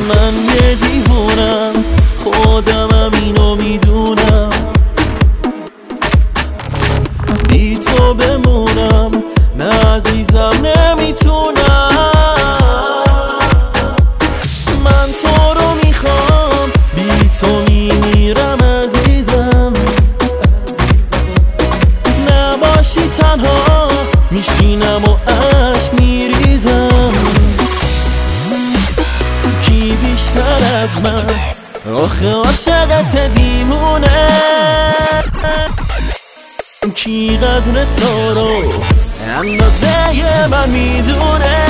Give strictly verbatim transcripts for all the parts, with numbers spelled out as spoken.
من یه دیوونم، خودمم اینو میدونم. بی تو بمونم نه عزیزم نمیتونم. من تو رو میخوام، بی تو میمیرم عزیزم. نباشی تنها میشینم و عشق میریزم. کی بیشتر از من آخه عاشقت دیوونه؟ کی قدر تو رو اندازه من میدونه؟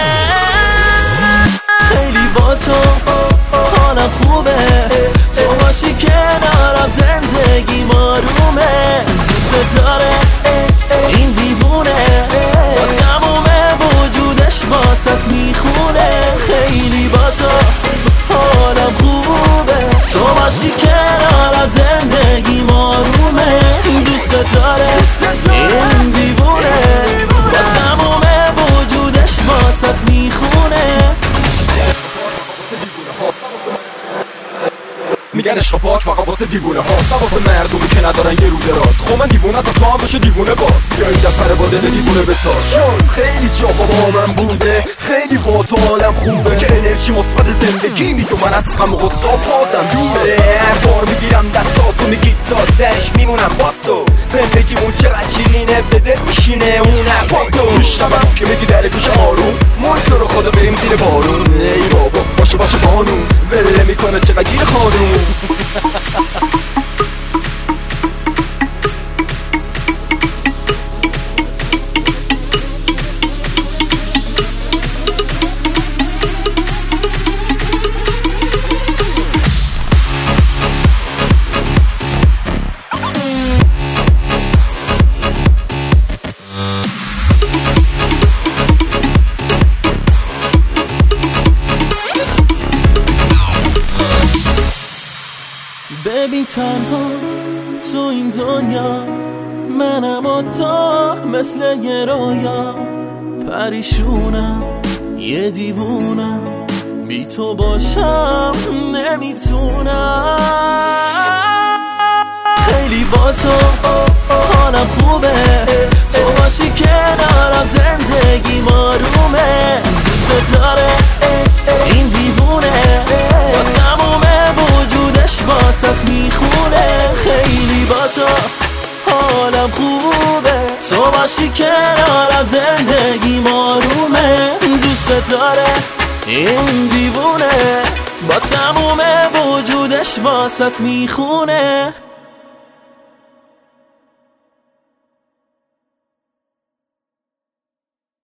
خیلی با تو حالم خوبه، تو باشی کنارم زندگی آرومه. دوست داره این دیوونه، با تموم وجودش واسط میخونه. خیلی با تو حالم خوبه، تو باشی کنارم زندگی آرومه. دوست داره این دیوونه، با تموم وجودش واسط میخونه. میگن عشق پاک فقط واسه دیوونه هاست، نه واسه مردمی که ندارن یه رو دراز. خب من دیوونه تا تو هم بشه دیوونه باز. بیا این دفعه با دل دیوونه بساز. شاید خیلی جا با من بوده، خیلی با تو حالم خوبه که انرژی مثبت زندگی میدو. من از غم و غصه پازم دوره، هر بار میگیرم دستاتو میگی تا تهش میمونم با تو. زندگیمون چقدر شیرینه به دل میشینه اونم با تو. میشنوم که میگی در گوش آروم، محیط رو خدا بریم زیر بارون. ای بابا باشه باشه بانون وله میکنه چقدر گیر خانوم. ببین تنها تو این دنیا، منم و تو مثل یه رویا. پریشونم یه دیوونم، بی تو باشم نمیتونم. خیلی با تو حالم خوبه، تو باشی کنارم زندگی آرومه. دوست داره این دیوونه، با تموم وجودش واسط میخونه. خیلی با تو حالم خوبه، تو باشی کنارم زندگی آرومه. دوست داره این دیوونه، با تموم وجودش واسط میخونه.